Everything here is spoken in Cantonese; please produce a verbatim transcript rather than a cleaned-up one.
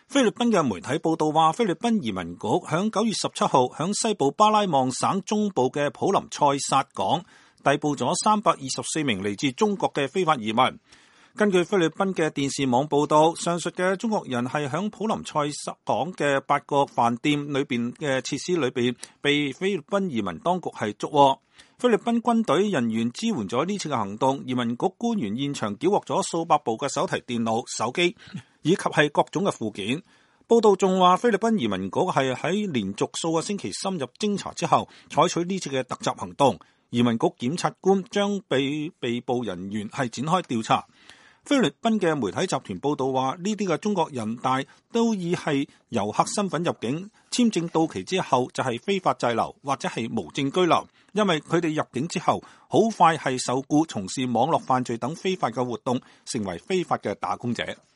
菲律賓嘅媒體報道話，菲律賓移民局響九月十七號響西部巴拉望省中部嘅普林塞薩港逮捕咗三百二十四名嚟自中國嘅非法移民。根據菲律賓嘅電視網報道，上述嘅中國人係響普林塞薩港嘅八個飯店裏邊嘅設施裏邊被菲律賓移民當局係捉獲。菲律賓軍隊人員支援咗呢次嘅行動，移民局官員現場繳獲咗數百部嘅手提電腦、手機以及係各種嘅附件。報道仲話，菲律賓移民局係喺連續數個星期深入偵查之後，採取呢次嘅突襲行動。移民局檢察官將被被捕人員係展開調查。菲律賓嘅媒體集團報道話，呢啲嘅中國人大都以係遊客身份入境，簽證到期之後就係非法滯留或者係無證居留，因為佢哋入境之後好快係受僱從事網絡犯罪等非法嘅活動，成為非法嘅打工者。